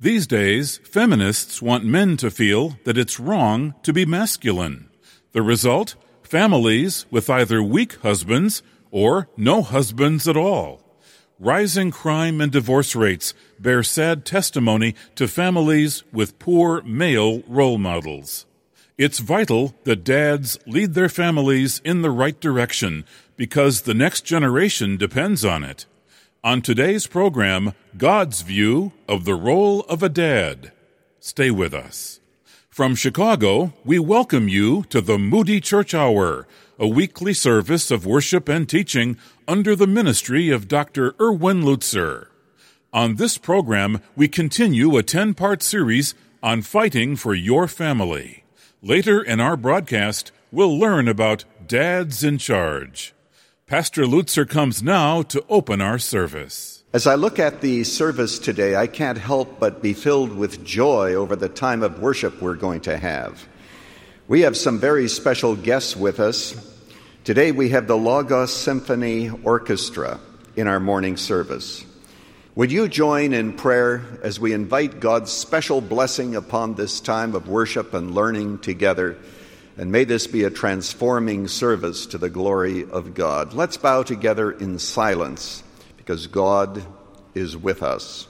These days, feminists want men to feel that it's wrong to be masculine. The result? Families with either weak husbands or no husbands at all. Rising crime and divorce rates bear sad testimony to families with poor male role models. It's vital that dads lead their families in the right direction because the next generation depends on it. On today's program, God's view of the role of a dad. Stay with us. From Chicago, we welcome you to the Moody Church Hour, a weekly service of worship and teaching under the ministry of Dr. Erwin Lutzer. On this program, we continue a 10-part series on fighting for your family. Later in our broadcast, we'll learn about dads in charge. Pastor Lutzer comes now to open our service. As I look at the service today, I can't help but be filled with joy over the time of worship we're going to have. We have some very special guests with us. Today we have the Logos Symphony Orchestra in our morning service. Would you join in prayer as we invite God's special blessing upon this time of worship and learning together? And may this be a transforming service to the glory of God. Let's bow together in silence because God is with us.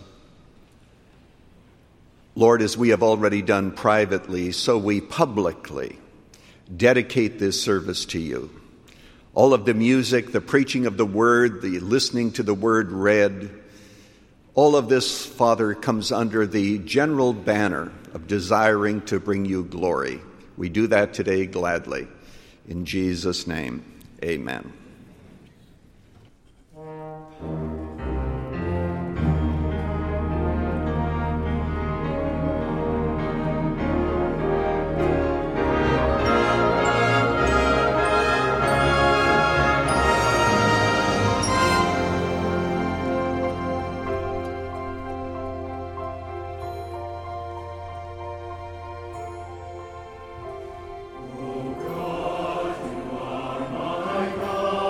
Lord, as we have already done privately, so we publicly dedicate this service to you. All of the music, the preaching of the word, the listening to the word read, all of this, Father, comes under the general banner of desiring to bring you glory. We do that today gladly. In Jesus' name, amen. God,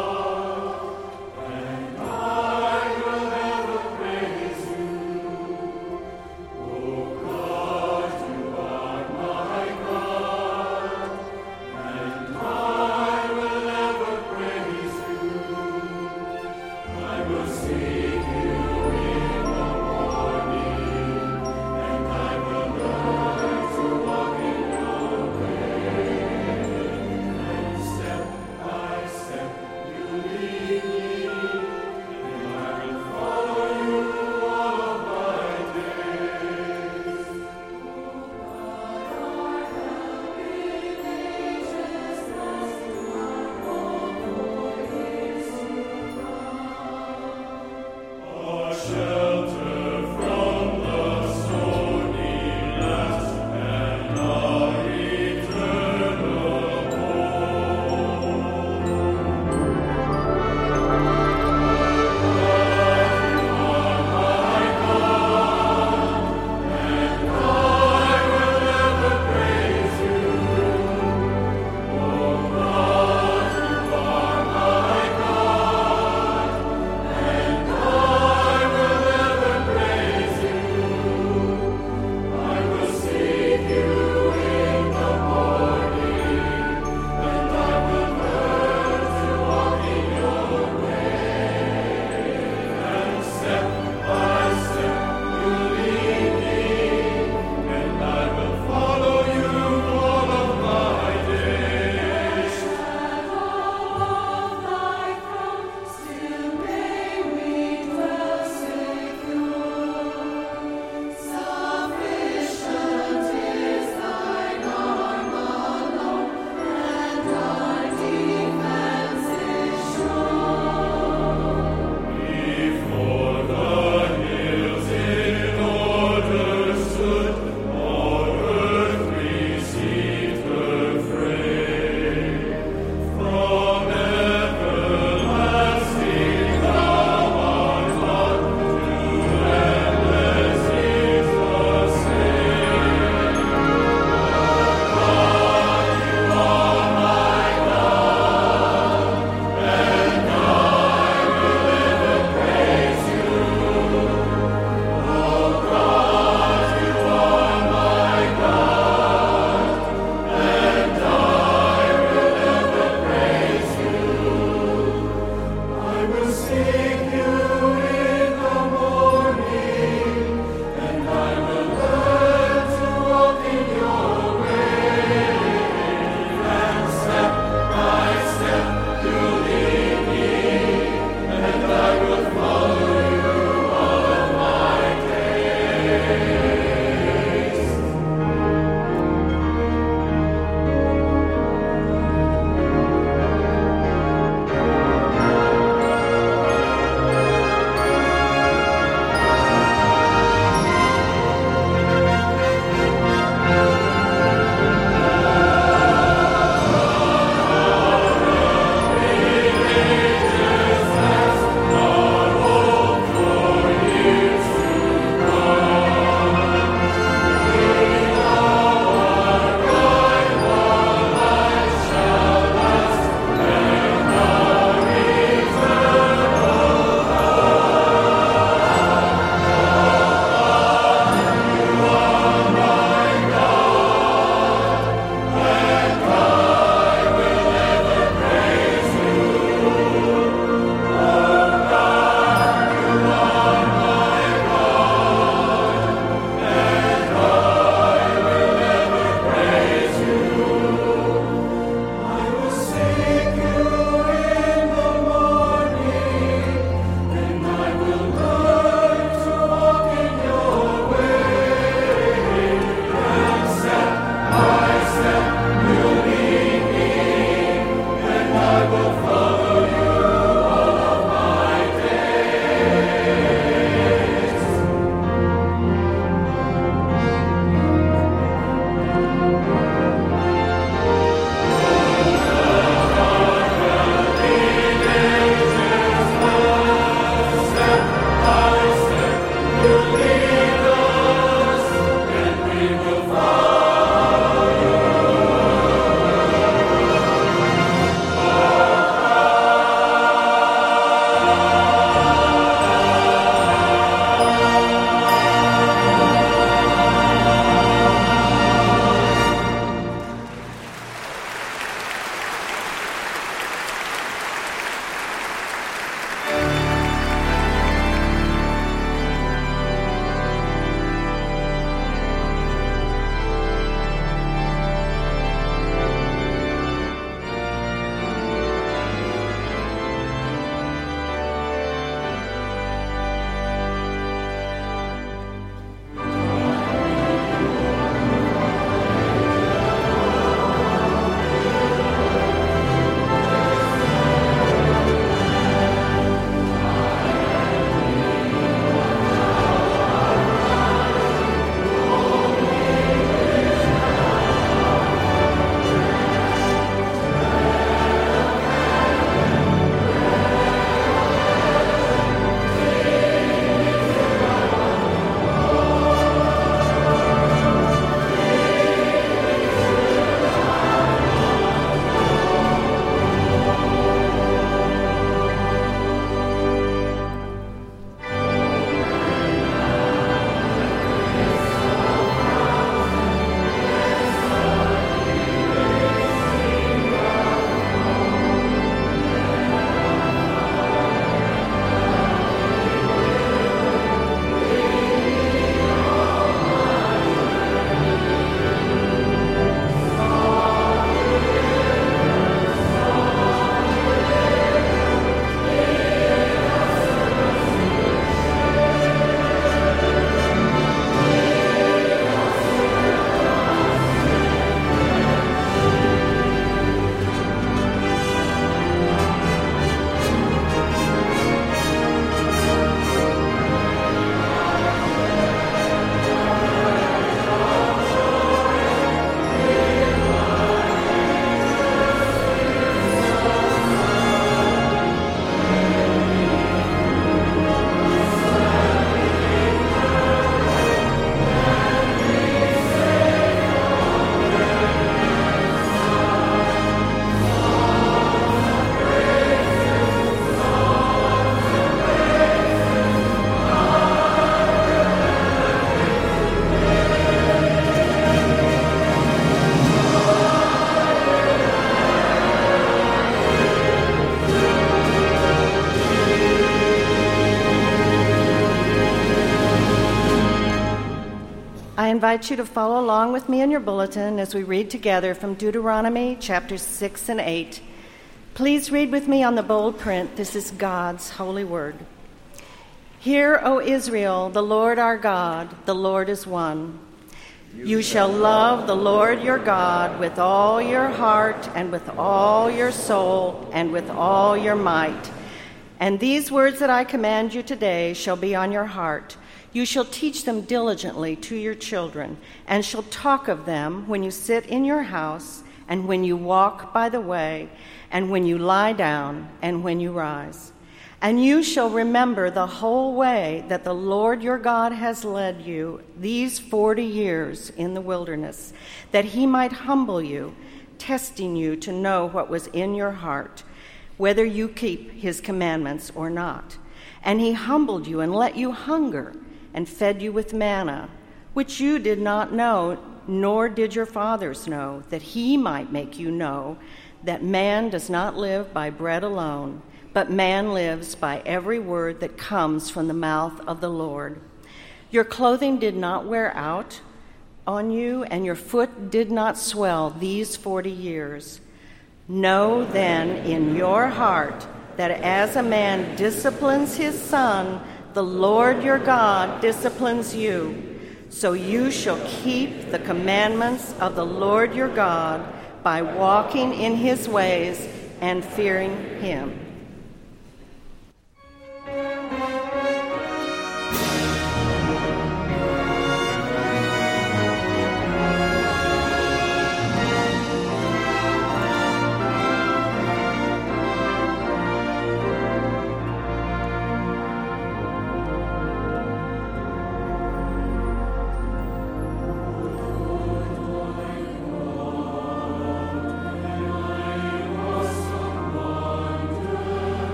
I invite you to follow along with me in your bulletin as we read together from Deuteronomy chapters 6 and 8. Please read with me on the bold print. This is God's holy word. Hear, O Israel, the Lord our God, the Lord is one. You shall love the Lord your God with all your heart and with all your soul and with all your might. And these words that I command you today shall be on your heart. You shall teach them diligently to your children, and shall talk of them when you sit in your house, and when you walk by the way, and when you lie down, and when you rise. And you shall remember the whole way that the Lord your God has led you these 40 years in the wilderness, that he might humble you, testing you to know what was in your heart, whether you keep his commandments or not. And he humbled you and let you hunger, and fed you with manna, which you did not know, nor did your fathers know, that he might make you know that man does not live by bread alone, but man lives by every word that comes from the mouth of the Lord. Your clothing did not wear out on you, and your foot did not swell these 40 years. Know then in your heart that as a man disciplines his son, the Lord your God disciplines you. So you shall keep the commandments of the Lord your God by walking in his ways and fearing him.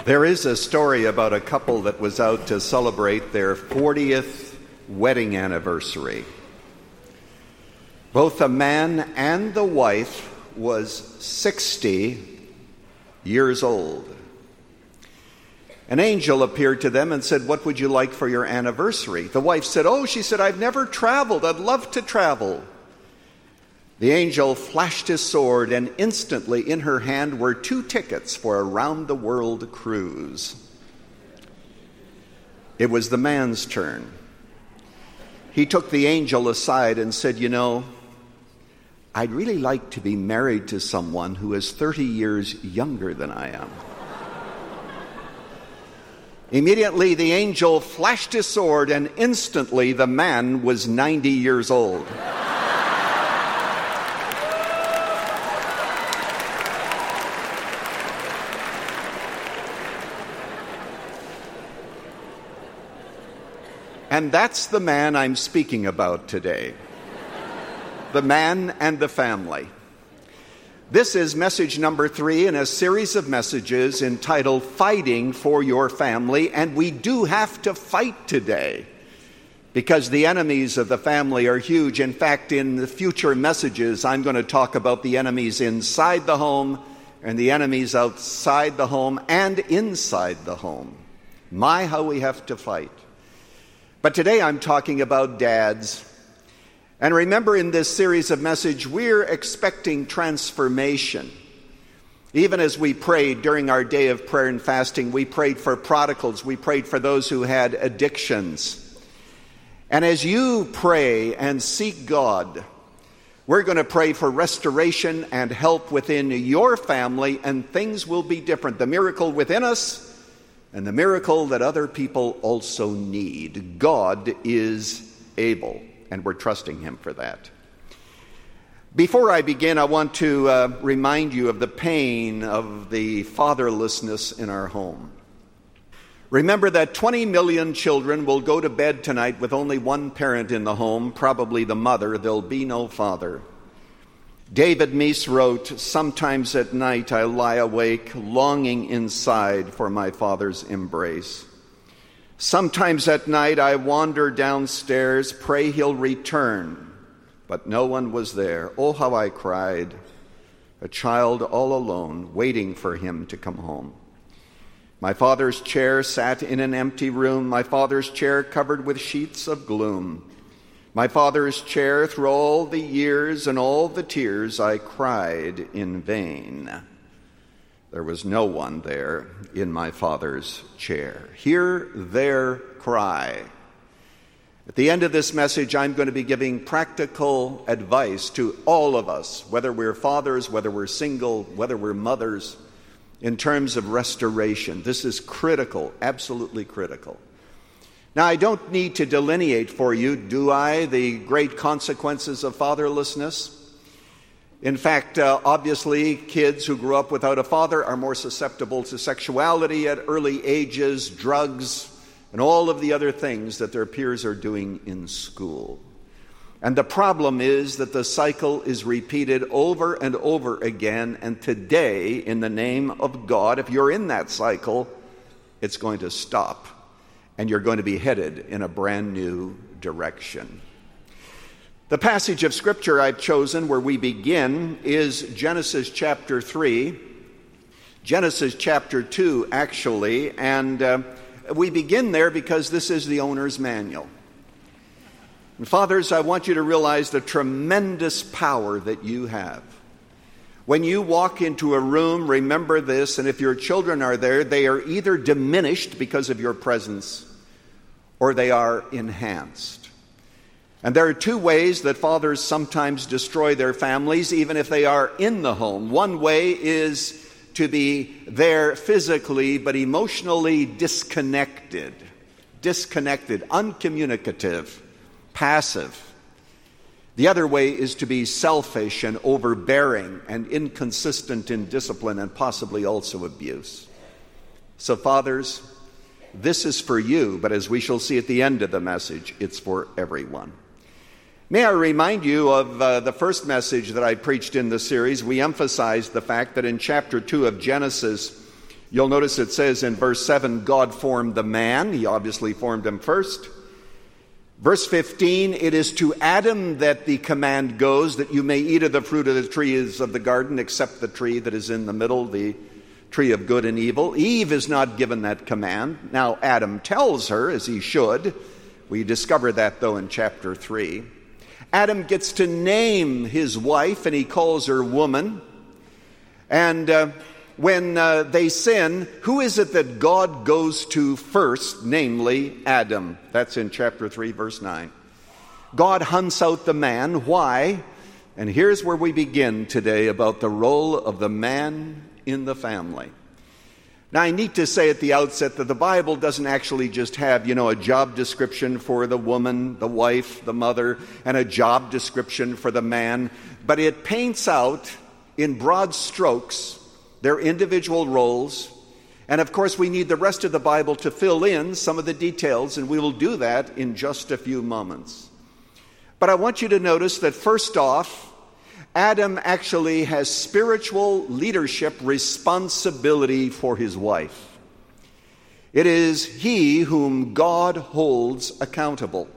There is a story about a couple that was out to celebrate their 40th wedding anniversary. Both the man and the wife was 60 years old. An angel appeared to them and said, "What would you like for your anniversary?" The wife said, she said, "I've never traveled. I'd love to travel." The angel flashed his sword, and instantly in her hand were 2 tickets for a round-the-world cruise. It was the man's turn. He took the angel aside and said, "I'd really like to be married to someone who is 30 years younger than I am." Immediately the angel flashed his sword, and instantly the man was 90 years old. And that's the man I'm speaking about today. The man and the family. This is message number 3 in a series of messages entitled Fighting for Your Family. And we do have to fight today because the enemies of the family are huge. In fact, in the future messages, I'm going to talk about the enemies inside the home and the enemies outside the home and inside the home. My, how we have to fight. But today I'm talking about dads. And remember, in this series of message, we're expecting transformation. Even as we prayed during our day of prayer and fasting, we prayed for prodigals. We prayed for those who had addictions. And as you pray and seek God, we're going to pray for restoration and help within your family, and things will be different. The miracle within us and the miracle that other people also need. God is able, and we're trusting Him for that. Before I begin, I want to remind you of the pain of the fatherlessness in our home. Remember that 20 million children will go to bed tonight with only one parent in the home, probably the mother. There'll be no father. David Meese wrote, "Sometimes at night I lie awake, longing inside for my father's embrace. Sometimes at night I wander downstairs, pray he'll return, but no one was there. Oh, how I cried, a child all alone, waiting for him to come home. My father's chair sat in an empty room, my father's chair covered with sheets of gloom. My father's chair, through all the years and all the tears, I cried in vain. There was no one there in my father's chair." Hear their cry. At the end of this message, I'm going to be giving practical advice to all of us, whether we're fathers, whether we're single, whether we're mothers, in terms of restoration. This is critical, absolutely critical. Now, I don't need to delineate for you, do I, the great consequences of fatherlessness. In fact, obviously, kids who grew up without a father are more susceptible to sexuality at early ages, drugs, and all of the other things that their peers are doing in school. And the problem is that the cycle is repeated over and over again, and today, in the name of God, if you're in that cycle, it's going to stop. And you're going to be headed in a brand new direction. The passage of Scripture I've chosen where we begin is Genesis chapter 3, Genesis chapter 2, actually, and we begin there because this is the owner's manual. And fathers, I want you to realize the tremendous power that you have. When you walk into a room, remember this, and if your children are there, they are either diminished because of your presence or they are enhanced. And there are 2 ways that fathers sometimes destroy their families, even if they are in the home. One way is to be there physically, but emotionally disconnected, uncommunicative, passive. The other way is to be selfish and overbearing and inconsistent in discipline and possibly also abuse. So fathers, this is for you, but as we shall see at the end of the message, it's for everyone. May I remind you of the first message that I preached in the series. We emphasized the fact that in chapter 2 of Genesis, You'll notice it says in verse 7, God formed the man. He obviously formed him first. Verse 15, it is to Adam that the command goes that you may eat of the fruit of the trees of the garden except the tree that is in the middle, the tree of good and evil. Eve is not given that command. Now Adam tells her, as he should. We discover that, though, in chapter 3. Adam gets to name his wife, and he calls her woman. And when they sin, who is it that God goes to first, namely Adam? That's in chapter 3, verse 9. God hunts out the man. Why? And here's where we begin today about the role of the man in the family. Now, I need to say at the outset that the Bible doesn't actually just have, a job description for the woman, the wife, the mother, and a job description for the man, but it paints out in broad strokes their individual roles. And of course, we need the rest of the Bible to fill in some of the details, and we will do that in just a few moments. But I want you to notice that first off, Adam actually has spiritual leadership responsibility for his wife. It is he whom God holds accountable.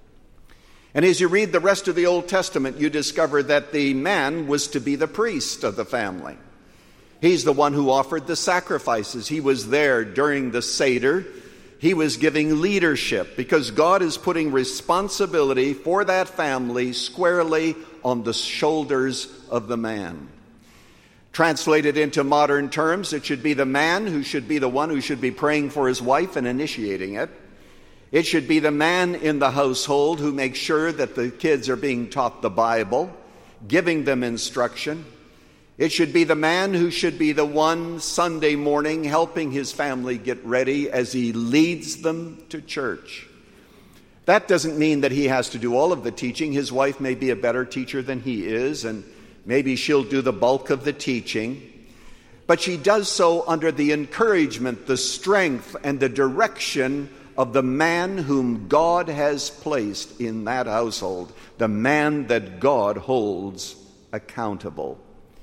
And as you read the rest of the Old Testament, you discover that the man was to be the priest of the family. He's the one who offered the sacrifices. He was there during the Seder. He was giving leadership because God is putting responsibility for that family squarely on the shoulders of the man. Translated into modern terms, it should be the man who should be the one who should be praying for his wife and initiating it. It should be the man in the household who makes sure that the kids are being taught the Bible, giving them instruction. It should be the man who should be the one Sunday morning helping his family get ready as he leads them to church. That doesn't mean that he has to do all of the teaching. His wife may be a better teacher than he is, and maybe she'll do the bulk of the teaching. But she does so under the encouragement, the strength, and the direction of the man whom God has placed in that household, the man that God holds accountable.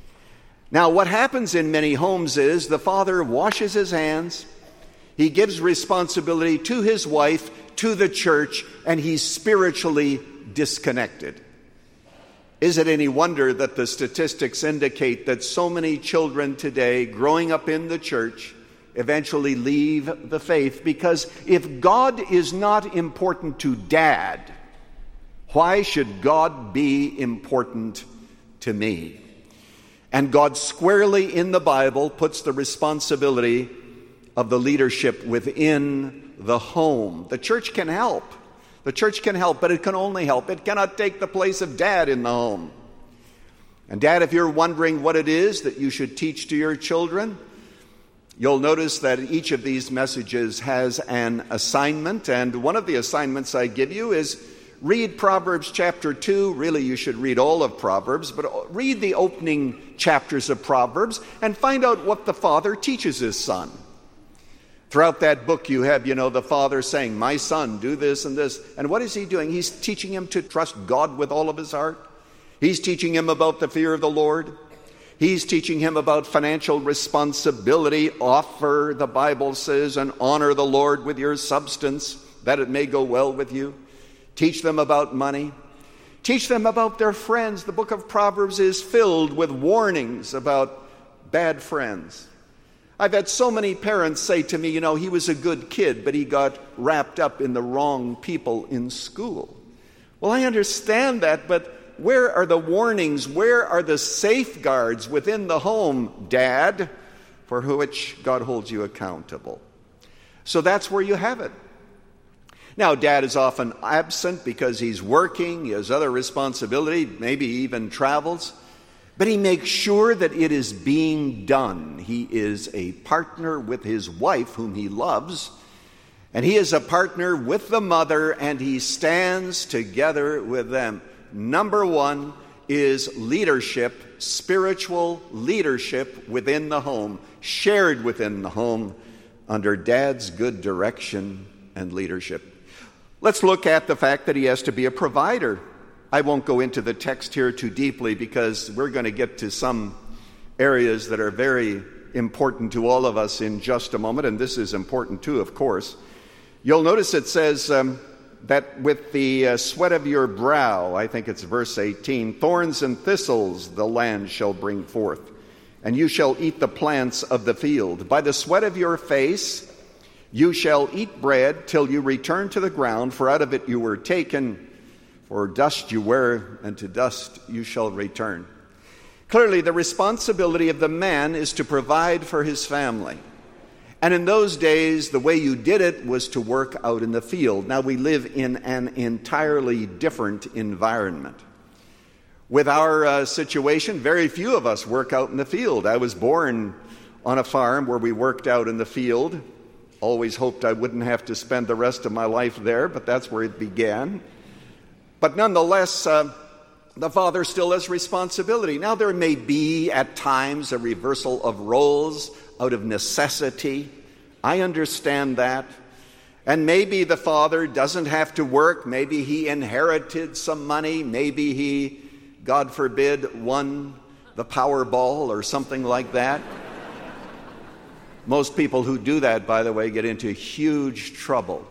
Now, what happens in many homes is the father washes his hands, he gives responsibility to his wife, to the church, and he's spiritually disconnected. Is it any wonder that the statistics indicate that so many children today growing up in the church eventually leave the faith? Because if God is not important to dad, why should God be important to me? And God squarely in the Bible puts the responsibility of the leadership within the home. The church can help. The church can help, but it can only help. It cannot take the place of dad in the home. And dad, if you're wondering what it is that you should teach to your children, you'll notice that each of these messages has an assignment. And one of the assignments I give you is read Proverbs chapter 2. Really, you should read all of Proverbs, but read the opening chapters of Proverbs and find out what the father teaches his son. Throughout that book, you have, the father saying, my son, do this and this. And what is he doing? He's teaching him to trust God with all of his heart. He's teaching him about the fear of the Lord. He's teaching him about financial responsibility. Offer, the Bible says, and honor the Lord with your substance, that it may go well with you. Teach them about money. Teach them about their friends. The book of Proverbs is filled with warnings about bad friends. I've had so many parents say to me, he was a good kid, but he got wrapped up in the wrong people in school. Well, I understand that, but where are the warnings? Where are the safeguards within the home, Dad, for which God holds you accountable? So that's where you have it. Now, Dad is often absent because he's working, he has other responsibility, maybe even travels. But he makes sure that it is being done. He is a partner with his wife, whom he loves, and he is a partner with the mother, and he stands together with them. Number one is leadership, spiritual leadership within the home, shared within the home under Dad's good direction and leadership. Let's look at the fact that he has to be a provider. I won't go into the text here too deeply because we're going to get to some areas that are very important to all of us in just a moment, and this is important too, of course. You'll notice it says that with the sweat of your brow, I think it's verse 18, thorns and thistles the land shall bring forth, and you shall eat the plants of the field. By the sweat of your face you shall eat bread till you return to the ground, for out of it you were taken. For dust you were, and to dust you shall return. Clearly, the responsibility of the man is to provide for his family. And in those days, the way you did it was to work out in the field. Now, we live in an entirely different environment. With our situation, very few of us work out in the field. I was born on a farm where we worked out in the field. Always hoped I wouldn't have to spend the rest of my life there, but that's where it began. But nonetheless, the father still has responsibility. Now, there may be at times a reversal of roles out of necessity. I understand that. And maybe the father doesn't have to work. Maybe he inherited some money. Maybe he, God forbid, won the Powerball or something like that. Most people who do that, by the way, get into huge trouble.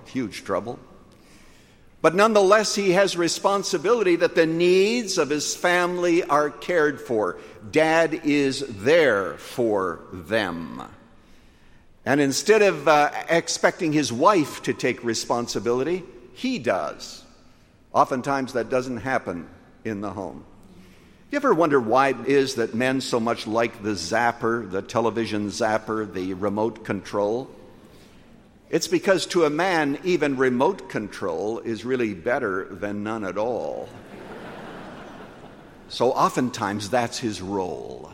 But nonetheless, he has responsibility that the needs of his family are cared for. Dad is there for them. And instead of expecting his wife to take responsibility, he does. Oftentimes that doesn't happen in the home. You ever wonder why it is that men so much like the zapper, the television zapper, the remote control? It's because to a man, even remote control is really better than none at all. So oftentimes that's his role.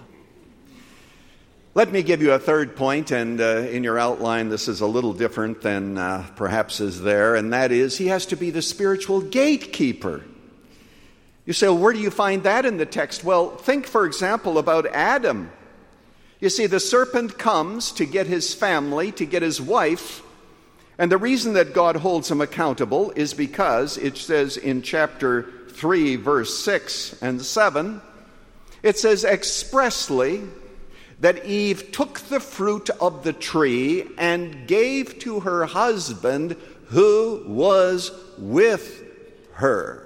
Let me give you a third point, and in your outline this is a little different than perhaps is there, and that is he has to be the spiritual gatekeeper. You say, well, where do you find that in the text? Well, think, for example, about Adam. You see, the serpent comes to get his family, to get his wife, and the reason that God holds him accountable is because it says in chapter 3, verse 6 and 7, it says expressly that Eve took the fruit of the tree and gave to her husband who was with her.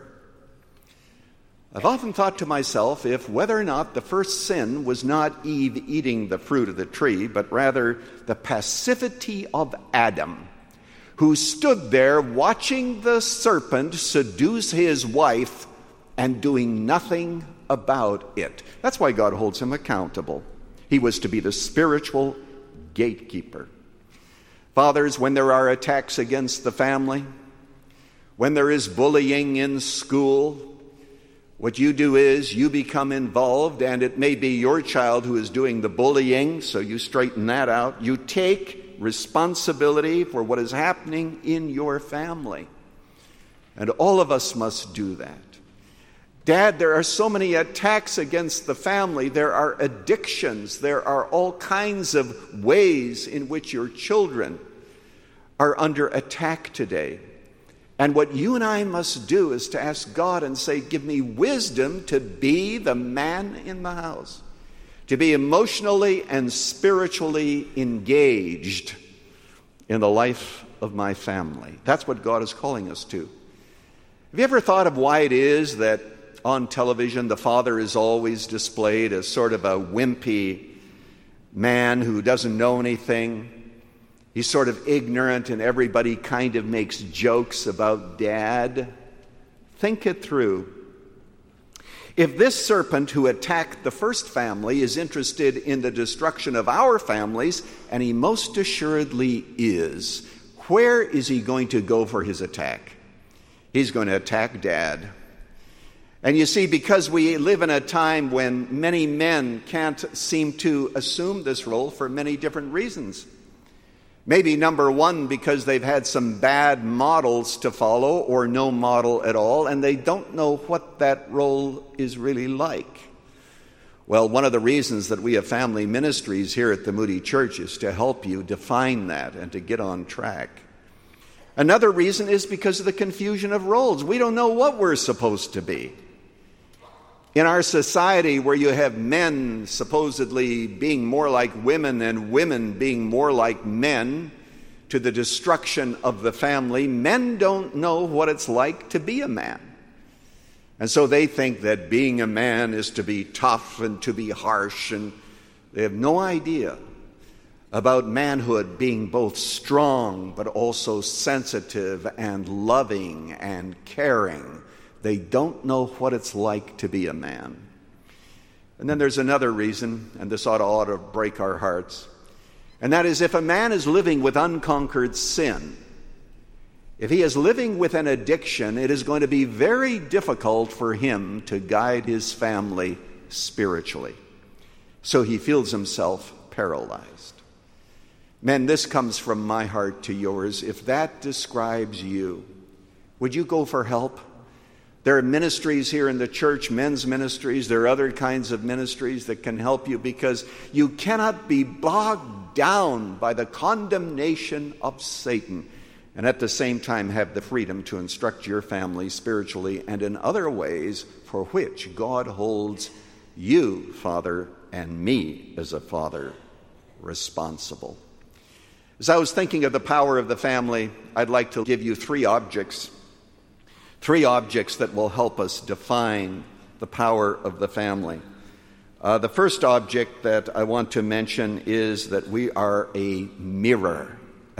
I've often thought to myself if whether or not the first sin was not Eve eating the fruit of the tree, but rather the passivity of Adam, who stood there watching the serpent seduce his wife and doing nothing about it. That's why God holds him accountable. He was to be the spiritual gatekeeper. Fathers, when there are attacks against the family, when there is bullying in school, what you do is you become involved, and it may be your child who is doing the bullying, so you straighten that out. You take responsibility for what is happening in your family. And all of us must do that. Dad, there are so many attacks against the family. There are addictions. There are all kinds of ways in which your children are under attack today. And what you and I must do is to ask God and say, give me wisdom to be the man in the house, to be emotionally and spiritually engaged in the life of my family. That's what God is calling us to. Have you ever thought of why it is that on television the father is always displayed as sort of a wimpy man who doesn't know anything? He's sort of ignorant, and everybody kind of makes jokes about Dad. Think it through. If this serpent who attacked the first family is interested in the destruction of our families, and he most assuredly is, where is he going to go for his attack? He's going to attack Dad. And you see, because we live in a time when many men can't seem to assume this role for many different reasons. Maybe number one, because they've had some bad models to follow or no model at all, and they don't know what that role is really like. Well, one of the reasons that we have family ministries here at the Moody Church is to help you define that and to get on track. Another reason is because of the confusion of roles. We don't know what we're supposed to be. In our society where you have men supposedly being more like women and women being more like men, to the destruction of the family, men don't know what it's like to be a man. And so they think that being a man is to be tough and to be harsh, and they have no idea about manhood being both strong but also sensitive and loving and caring. They don't know what it's like to be a man. And then there's another reason, and this ought to break our hearts, and that is if a man is living with unconquered sin, if he is living with an addiction, it is going to be very difficult for him to guide his family spiritually. So he feels himself paralyzed. Men, this comes from my heart to yours. If that describes you, would you go for help? There are ministries here in the church, men's ministries. There are other kinds of ministries that can help you, because you cannot be bogged down by the condemnation of Satan and at the same time have the freedom to instruct your family spiritually and in other ways for which God holds you, Father, and me as a father responsible. As I was thinking of the power of the family, I'd like to give you three objects that will help us define the power of the family. The first object that I want to mention is that we are a mirror.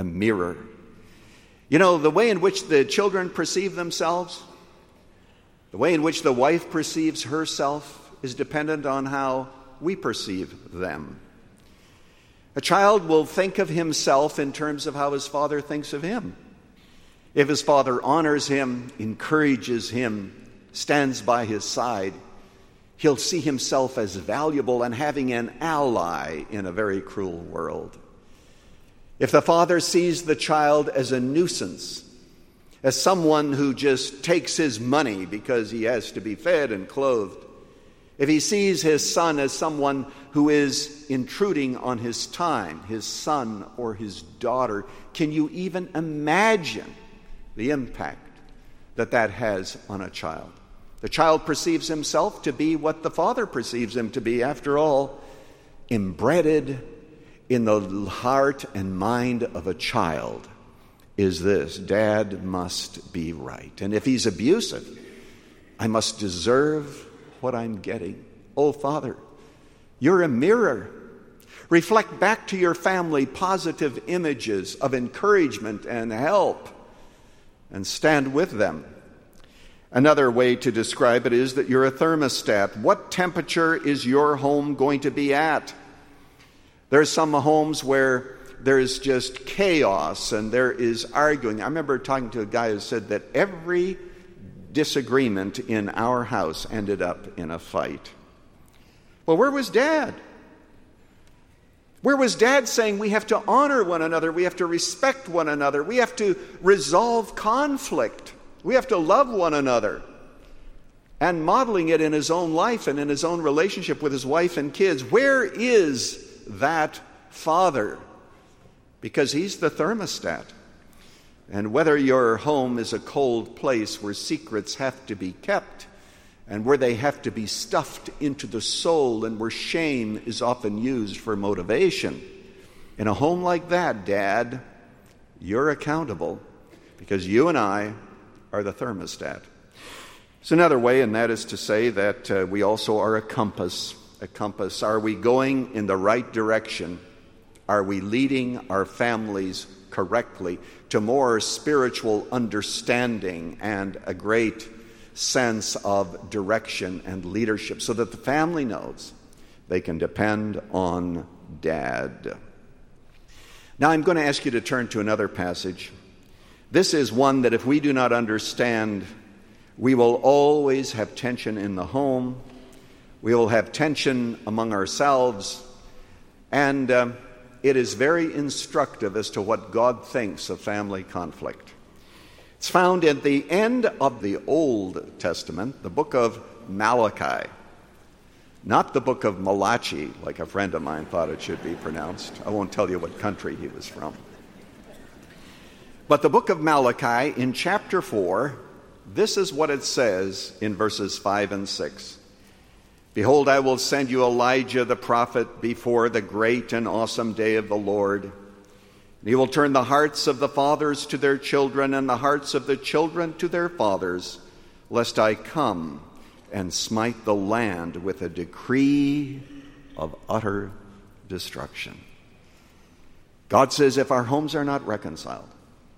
You know, the way in which the children perceive themselves, the way in which the wife perceives herself is dependent on how we perceive them. A child will think of himself in terms of how his father thinks of him. If his father honors him, encourages him, stands by his side, he'll see himself as valuable and having an ally in a very cruel world. If the father sees the child as a nuisance, as someone who just takes his money because he has to be fed and clothed, if he sees his son as someone who is intruding on his time, his son or his daughter, can you even imagine the impact that has on a child? The child perceives himself to be what the father perceives him to be. After all, embedded in the heart and mind of a child is this: Dad must be right. And if he's abusive, I must deserve what I'm getting. Oh, Father, you're a mirror. Reflect back to your family positive images of encouragement and help, and stand with them. Another way to describe it is that you're a thermostat. What temperature is your home going to be at? There are some homes where there is just chaos and there is arguing. I remember talking to a guy who said that every disagreement in our house ended up in a fight. Well, where was Dad? Where was Dad saying we have to honor one another, we have to respect one another, we have to resolve conflict, we have to love one another, and modeling it in his own life and in his own relationship with his wife and kids? Where is that father? Because he's the thermostat. And whether your home is a cold place where secrets have to be kept and where they have to be stuffed into the soul and where shame is often used for motivation, in a home like that, Dad, you're accountable, because you and I are the thermostat. It's another way, and that is to say that we also are a compass. A compass. Are we going in the right direction? Are we leading our families correctly to more spiritual understanding and a great sense of direction and leadership, so that the family knows they can depend on Dad? Now I'm going to ask you to turn to another passage. This is one that if we do not understand, we will always have tension in the home. We will have tension among ourselves. And it is very instructive as to what God thinks of family conflict. It's found at the end of the Old Testament, the book of Malachi. Not the book of Malachi, like a friend of mine thought it should be pronounced. I won't tell you what country he was from. But the book of Malachi, in chapter 4, this is what it says in verses 5 and 6. Behold, I will send you Elijah the prophet before the great and awesome day of the Lord. He will turn the hearts of the fathers to their children and the hearts of the children to their fathers, lest I come and smite the land with a decree of utter destruction. God says if our homes are not reconciled,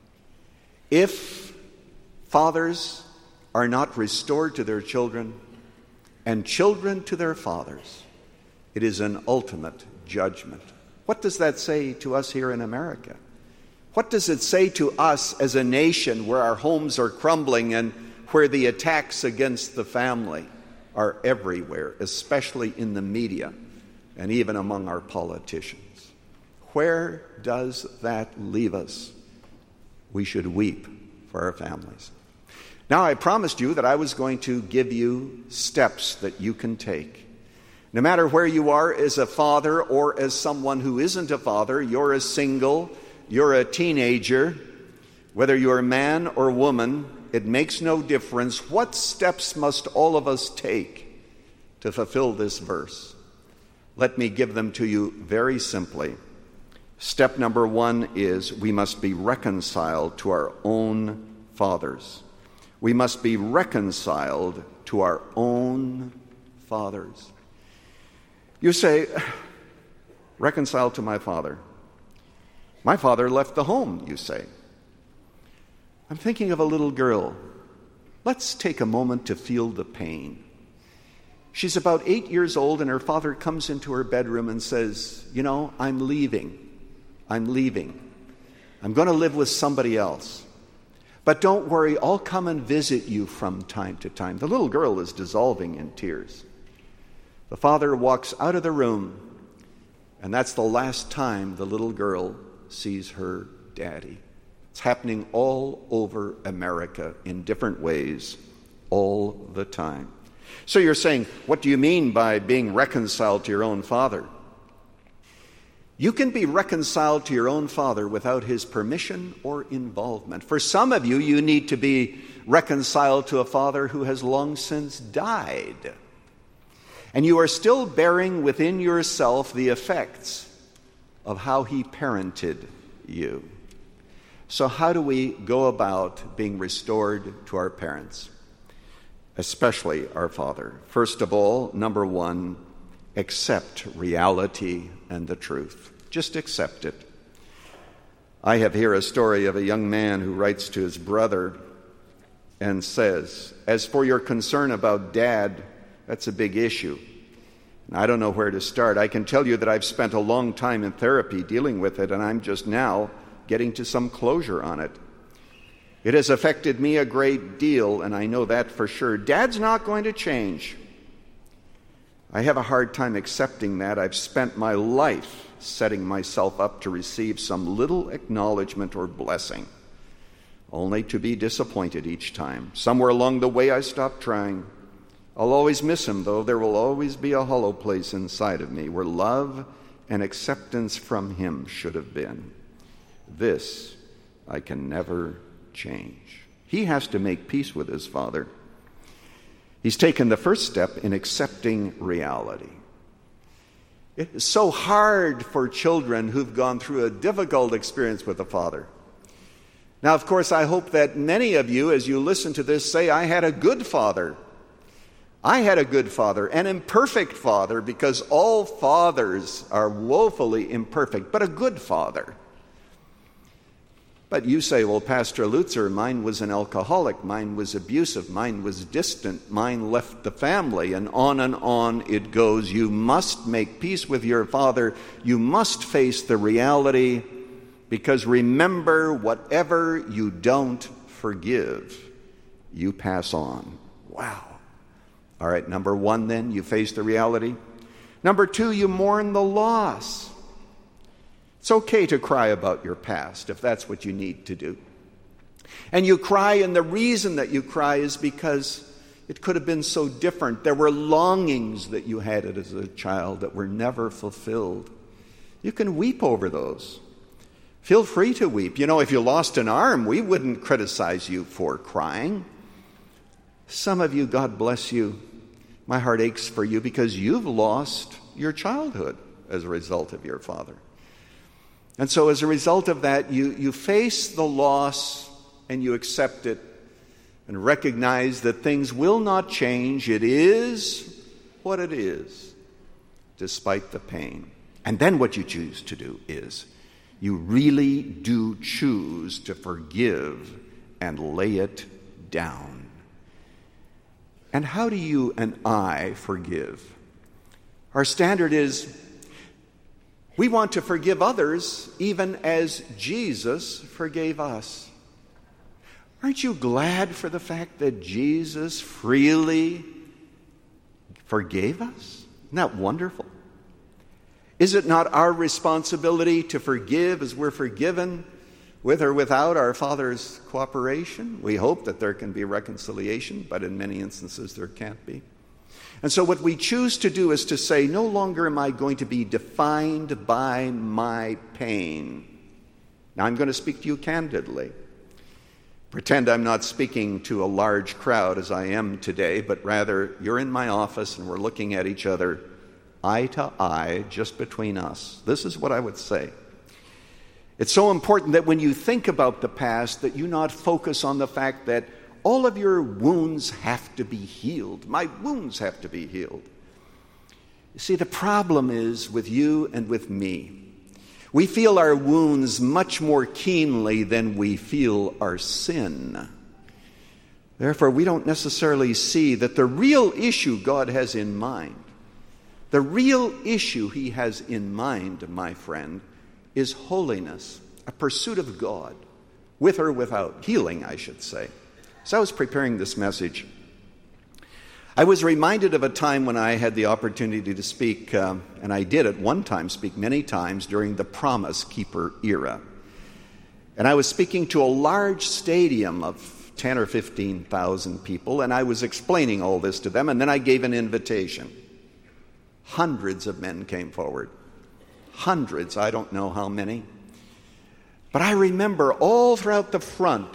if fathers are not restored to their children and children to their fathers, it is an ultimate judgment. What does that say to us here in America? What does it say to us as a nation where our homes are crumbling and where the attacks against the family are everywhere, especially in the media and even among our politicians? Where does that leave us? We should weep for our families. Now, I promised you that I was going to give you steps that you can take. No matter where you are as a father or as someone who isn't a father, you're a single, you're a teenager, whether you're a man or woman, it makes no difference. What steps must all of us take to fulfill this verse? Let me give them to you very simply. Step number 1 is we must be reconciled to our own fathers. We must be reconciled to our own fathers. You say, reconciled to my father. My father left the home, you say. I'm thinking of a little girl. Let's take a moment to feel the pain. She's about 8 years old, and her father comes into her bedroom and says, I'm leaving. I'm going to live with somebody else. But don't worry, I'll come and visit you from time to time. The little girl is dissolving in tears. The father walks out of the room, and that's the last time the little girl sees her daddy. It's happening all over America in different ways all the time. So you're saying, what do you mean by being reconciled to your own father? You can be reconciled to your own father without his permission or involvement. For some of you, you need to be reconciled to a father who has long since died. And you are still bearing within yourself the effects of how he parented you. So how do we go about being restored to our parents, especially our father? First of all, number 1, accept reality and the truth. Just accept it. I have here a story of a young man who writes to his brother and says, as for your concern about Dad, that's a big issue. And I don't know where to start. I can tell you that I've spent a long time in therapy dealing with it, and I'm just now getting to some closure on it. It has affected me a great deal, and I know that for sure. Dad's not going to change. I have a hard time accepting that. I've spent my life setting myself up to receive some little acknowledgement or blessing, only to be disappointed each time. Somewhere along the way, I stopped trying. I'll always miss him, though. There will always be a hollow place inside of me where love and acceptance from him should have been. This I can never change. He has to make peace with his father. He's taken the first step in accepting reality. It's so hard for children who've gone through a difficult experience with a father. Now, of course, I hope that many of you, as you listen to this, say, I had a good father. I had a good father, an imperfect father, because all fathers are woefully imperfect, but a good father. But you say, well, Pastor Lutzer, mine was an alcoholic, mine was abusive, mine was distant, mine left the family, and on it goes. You must make peace with your father. You must face the reality, because remember, whatever you don't forgive, you pass on. Wow. All right, number 1 then, you face the reality. Number 2, you mourn the loss. It's okay to cry about your past if that's what you need to do. And you cry, and the reason that you cry is because it could have been so different. There were longings that you had as a child that were never fulfilled. You can weep over those. Feel free to weep. If you lost an arm, we wouldn't criticize you for crying. Some of you, God bless you, My heart aches for you because you've lost your childhood as a result of your father. And so as a result of that, you face the loss and you accept it and recognize that things will not change. It is what it is, despite the pain. And then what you choose to do is you really do choose to forgive and lay it down. And how do you and I forgive? Our standard is we want to forgive others even as Jesus forgave us. Aren't you glad for the fact that Jesus freely forgave us? Isn't that wonderful? Is it not our responsibility to forgive as we're forgiven, with or without our Father's cooperation? We hope that there can be reconciliation, but in many instances there can't be. And so what we choose to do is to say, no longer am I going to be defined by my pain. Now I'm going to speak to you candidly. Pretend I'm not speaking to a large crowd as I am today, but rather you're in my office and we're looking at each other eye to eye, just between us. This is what I would say. It's so important that when you think about the past, that you not focus on the fact that all of your wounds have to be healed. My wounds have to be healed. You see, the problem is with you and with me. We feel our wounds much more keenly than we feel our sin. Therefore, we don't necessarily see that the real issue God has in mind, the real issue he has in mind, my friend, is holiness, a pursuit of God, with or without healing, I should say. As I was preparing this message, I was reminded of a time when I had the opportunity to speak, and I did at one time speak many times during the Promise Keeper era. And I was speaking to a large stadium of 10 or 15,000 people, and I was explaining all this to them, and then I gave an invitation. Hundreds of men came forward. Hundreds, I don't know how many. But I remember all throughout the front,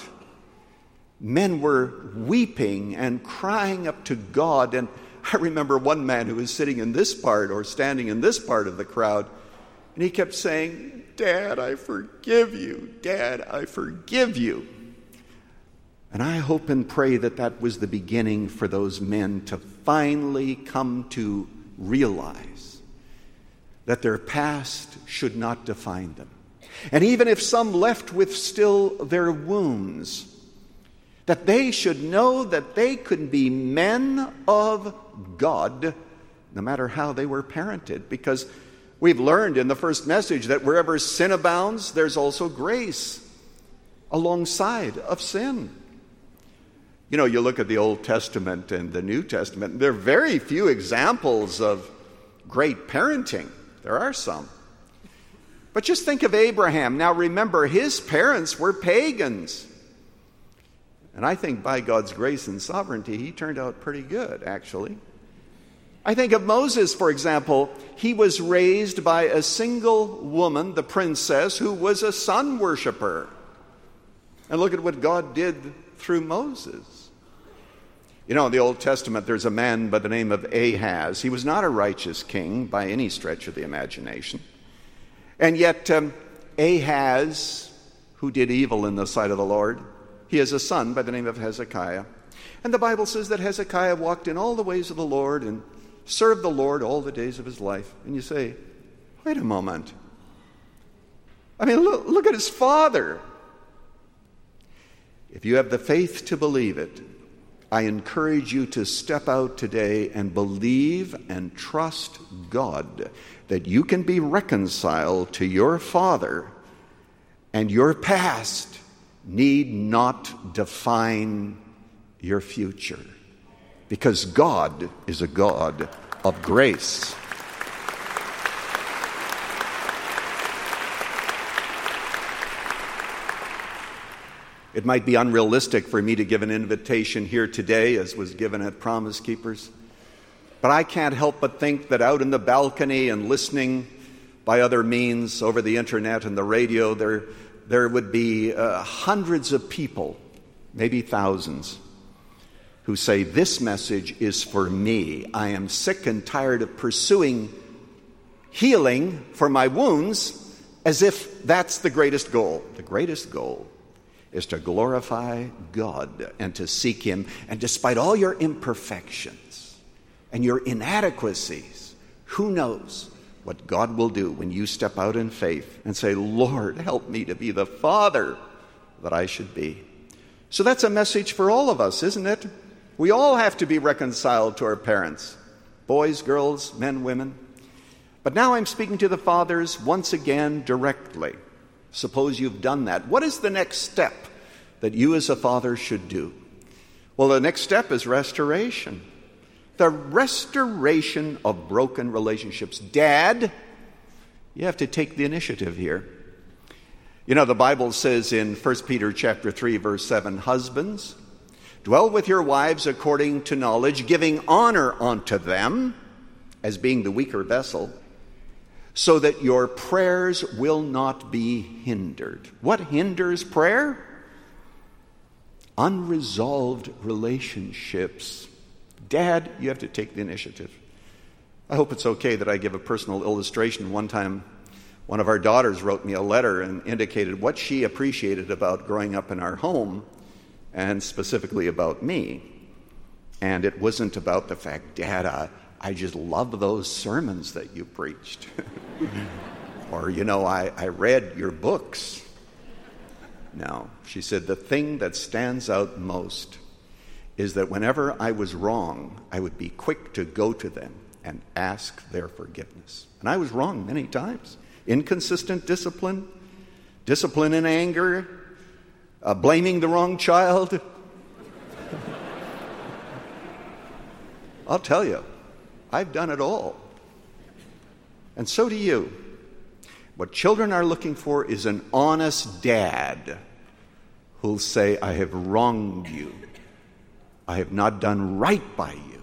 men were weeping and crying up to God. And I remember one man who was sitting in this part or standing in this part of the crowd, and he kept saying, "Dad, I forgive you. Dad, I forgive you." And I hope and pray that that was the beginning for those men to finally come to realize that their past should not define them. And even if some left with still their wounds, that they should know that they could be men of God no matter how they were parented. Because we've learned in the first message that wherever sin abounds, there's also grace alongside of sin. You know, you look at the Old Testament and the New Testament, there are very few examples of great parenting. There are some. But just think of Abraham. Now remember, his parents were pagans. And I think by God's grace and sovereignty, he turned out pretty good, actually. I think of Moses, for example. He was raised by a single woman, the princess, who was a sun worshiper. And look at what God did through Moses. You know, in the Old Testament, there's a man by the name of Ahaz. He was not a righteous king by any stretch of the imagination. And yet, Ahaz, who did evil in the sight of the Lord, he has a son by the name of Hezekiah. And the Bible says that Hezekiah walked in all the ways of the Lord and served the Lord all the days of his life. And you say, wait a moment. I mean, look at his father. If you have the faith to believe it, I encourage you to step out today and believe and trust God that you can be reconciled to your father, and your past need not define your future, because God is a God of grace. It might be unrealistic for me to give an invitation here today as was given at Promise Keepers, but I can't help but think that out in the balcony and listening by other means over the internet and the radio, there would be hundreds of people, maybe thousands, who say, this message is for me. I am sick and tired of pursuing healing for my wounds as if that's the greatest goal. The greatest goal is to glorify God and to seek Him. And despite all your imperfections and your inadequacies, who knows what God will do when you step out in faith and say, Lord, help me to be the father that I should be. So that's a message for all of us, isn't it? We all have to be reconciled to our parents, boys, girls, men, women. But now I'm speaking to the fathers once again directly. Suppose you've done that. What is the next step that you as a father should do? Well, the next step is restoration. The restoration of broken relationships. Dad, you have to take the initiative here. You know, the Bible says in 1 Peter chapter 3, verse 7, husbands, dwell with your wives according to knowledge, giving honor unto them as being the weaker vessel, so that your prayers will not be hindered. What hinders prayer? Unresolved relationships. Dad, you have to take the initiative. I hope it's okay that I give a personal illustration. One time, one of our daughters wrote me a letter and indicated what she appreciated about growing up in our home, and specifically about me. And it wasn't about the fact, Dad, I just love those sermons that you preached. Or, I read your books. No, she said, the thing that stands out most is that whenever I was wrong, I would be quick to go to them and ask their forgiveness. And I was wrong many times. Inconsistent discipline, discipline in anger, blaming the wrong child. I'll tell you, I've done it all. And so do you. What children are looking for is an honest dad who'll say, I have wronged you. I have not done right by you.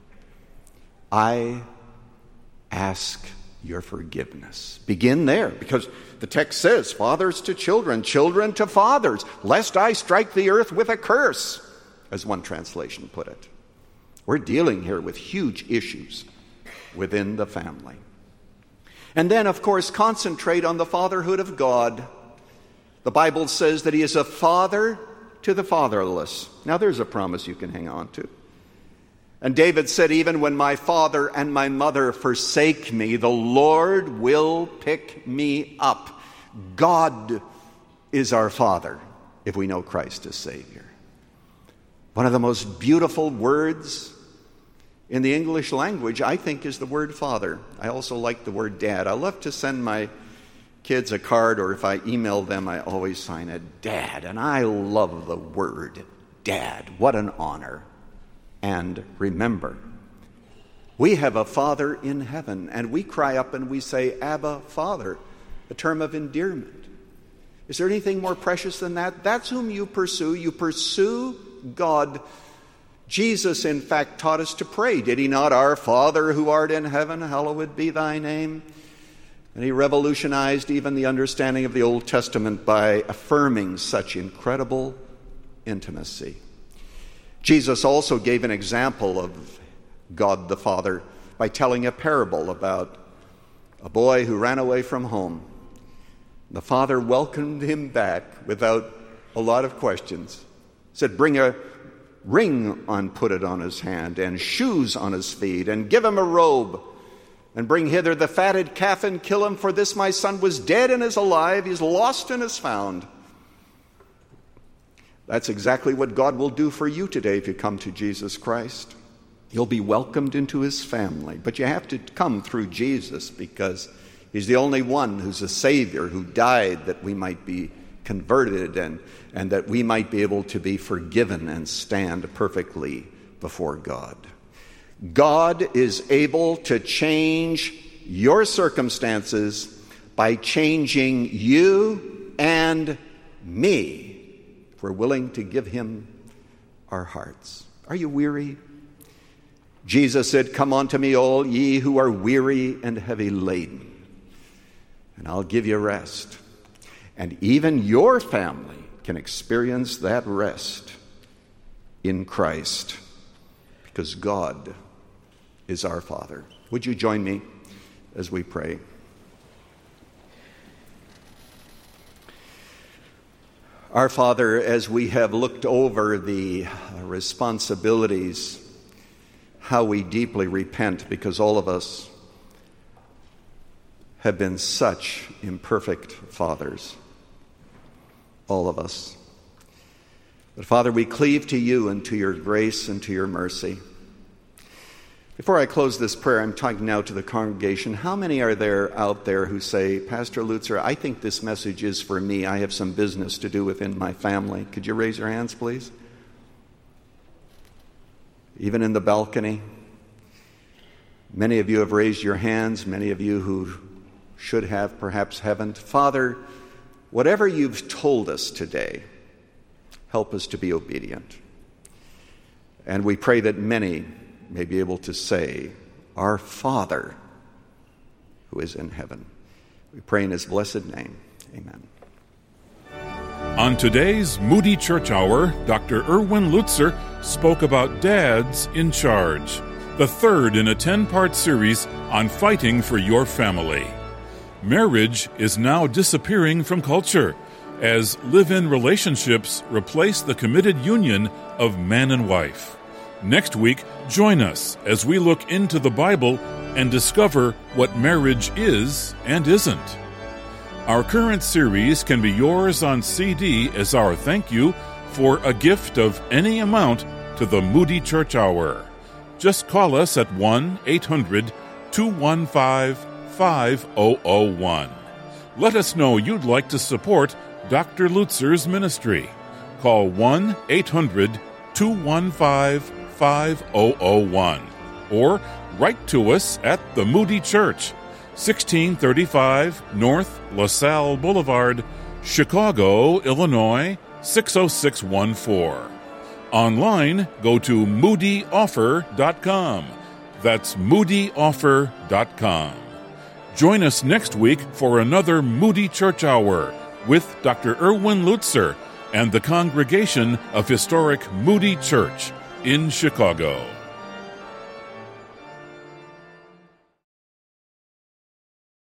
I ask your forgiveness. Begin there, because the text says, fathers to children, children to fathers, lest I strike the earth with a curse, as one translation put it. We're dealing here with huge issues within the family. And then, of course, concentrate on the fatherhood of God. The Bible says that He is a father to the fatherless. Now, there's a promise you can hang on to. And David said, even when my father and my mother forsake me, the Lord will pick me up. God is our Father if we know Christ as Savior. One of the most beautiful words in the English language, I think, is the word father. I also like the word dad. I love to send my kids a card, or if I email them, I always sign it dad. And I love the word dad. What an honor. And remember, we have a Father in heaven, and we cry up and we say, Abba, Father, a term of endearment. Is there anything more precious than that? That's whom you pursue. You pursue God. Jesus, in fact, taught us to pray. Did He not? Our Father who art in heaven, hallowed be thy name. And He revolutionized even the understanding of the Old Testament by affirming such incredible intimacy. Jesus also gave an example of God the Father by telling a parable about a boy who ran away from home. The father welcomed him back without a lot of questions. Said, bring a ring and put it on his hand, and shoes on his feet, and give him a robe, and bring hither the fatted calf and kill him, for this my son was dead and is alive, he's lost and is found. That's exactly what God will do for you today if you come to Jesus Christ. You'll be welcomed into His family, but you have to come through Jesus, because He's the only one who's a Savior, who died that we might be converted and that we might be able to be forgiven and stand perfectly before God. God is able to change your circumstances by changing you and me, if we're willing to give Him our hearts. Are you weary? Jesus said, come unto me, all ye who are weary and heavy laden, and I'll give you rest. And even your family can experience that rest in Christ. because God is our Father. Would you join me as we pray? Our Father, as we have looked over the responsibilities, how we deeply repent because all of us have been such imperfect fathers. All of us. But Father, we cleave to you and to your grace and to your mercy. Before I close this prayer, I'm talking now to the congregation. How many are there out there who say, Pastor Lutzer, I think this message is for me. I have some business to do within my family. Could you raise your hands, please? Even in the balcony. Many of you have raised your hands. Many of you who should have, perhaps haven't. Father, whatever you've told us today, help us to be obedient. And we pray that many may be able to say, Our Father who is in heaven. We pray in his blessed name. Amen. On today's Moody Church Hour, Dr. Erwin Lutzer spoke about dads in charge, the third in a 10-part series on fighting for your family. Marriage is now disappearing from culture as live-in relationships replace the committed union of man and wife. Next week, join us as we look into the Bible and discover what marriage is and isn't. Our current series can be yours on CD as our thank you for a gift of any amount to the Moody Church Hour. Just call us at 1-800-215-5001. Let us know you'd like to support Dr. Lutzer's ministry. Call 1-800-215-5001 or write to us at the Moody Church, 1635 North LaSalle Boulevard, Chicago, Illinois, 60614. Online, go to moodyoffer.com. That's moodyoffer.com. Join us next week for another Moody Church Hour with Dr. Erwin Lutzer and the congregation of historic Moody Church in Chicago.